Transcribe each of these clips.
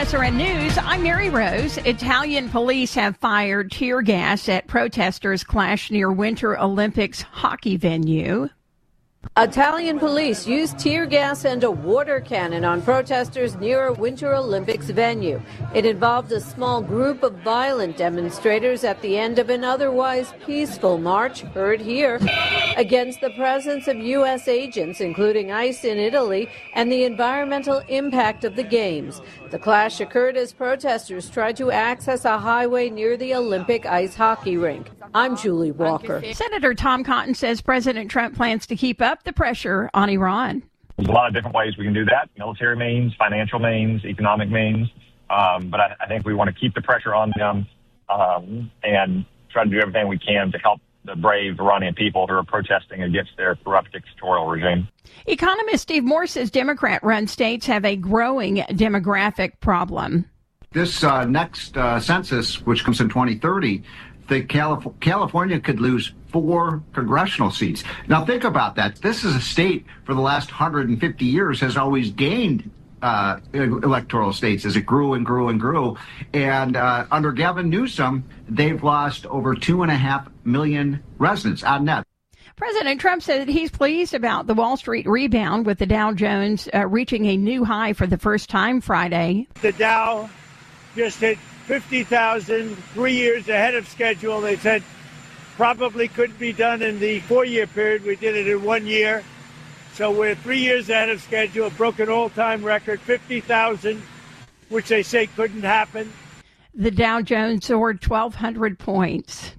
SRN News, I'm Mary Rose. Italian police have fired tear gas at protesters' clash near Winter Olympics hockey venue. Italian police used tear gas and a water cannon on protesters near a Winter Olympics venue. It involved a small group of violent demonstrators at the end of an otherwise peaceful march, heard here, against the presence of U.S. agents, including ICE in Italy, and the environmental impact of the Games. The clash occurred as protesters tried to access a highway near the Olympic ice hockey rink. I'm Julie Walker. Senator Tom Cotton says President Trump plans to keep up the pressure on Iran. There's a lot of different ways we can do that. Military means, financial means, economic means. But I think we want to keep the pressure on them and try to do everything we can to help the brave Iranian people who are protesting against their corrupt dictatorial regime. Economist Steve Moore says Democrat-run states have a growing demographic problem. This next census, which comes in 2030, California could lose 4 congressional seats. Now think about that. This is a state for the last 150 years has always gained electoral states as it grew and grew and grew. And under Gavin Newsom, they've lost over 2.5 million residents on net. President Trump said that he's pleased about the Wall Street rebound, with the Dow Jones reaching a new high for the first time Friday. The Dow just hit 50,000 3 years ahead of schedule. They said probably couldn't be done in the 4-year period. We did it in 1 year. So we're 3 years ahead of schedule, broke an all-time record, 50,000, which they say couldn't happen. The Dow Jones soared 1,200 points.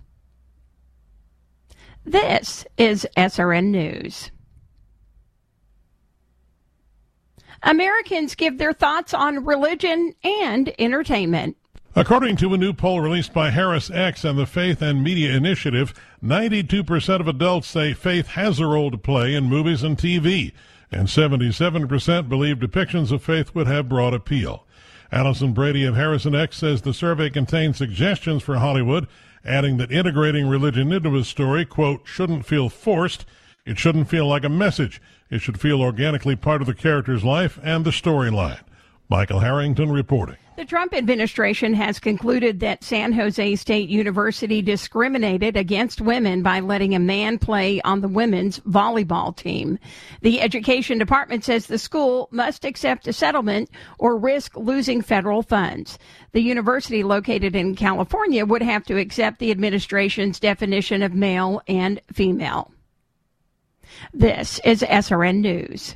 This is SRN News. Americans give their thoughts on religion and entertainment. According to a new poll released by HarrisX and the Faith and Media Initiative, 92% of adults say faith has a role to play in movies and TV, and 77% believe depictions of faith would have broad appeal. Allison Brady of HarrisX says the survey contains suggestions for Hollywood, adding that integrating religion into a story, quote, shouldn't feel forced. It shouldn't feel like a message. It should feel organically part of the character's life and the storyline. Michael Harrington reporting. The Trump administration has concluded that San Jose State University discriminated against women by letting a man play on the women's volleyball team. The education department says the school must accept a settlement or risk losing federal funds. The university, located in California, would have to accept the administration's definition of male and female. This is SRN News.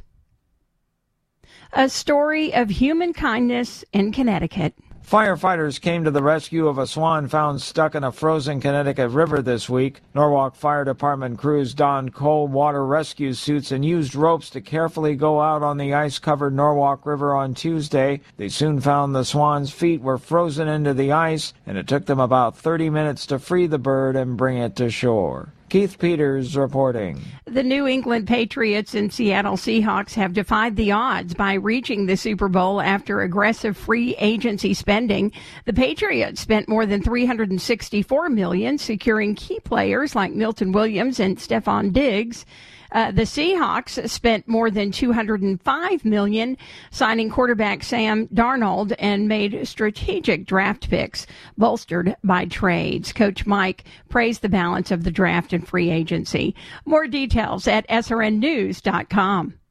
A story of human kindness in Connecticut. Firefighters came to the rescue of a swan found stuck in a frozen Connecticut river this week. Norwalk Fire Department crews donned cold water rescue suits and used ropes to carefully go out on the ice-covered Norwalk River on Tuesday. They soon found the swan's feet were frozen into the ice, and it took them about 30 minutes to free the bird and bring it to shore. Keith Peters reporting. The New England Patriots and Seattle Seahawks have defied the odds by reaching the Super Bowl after aggressive free agency spending. The Patriots spent more than $364 million securing key players like Milton Williams and Stephon Diggs. The Seahawks spent more than $205 million signing quarterback Sam Darnold and made strategic draft picks bolstered by trades. Coach Mike praised the balance of the draft and free agency. More details at srnnews.com.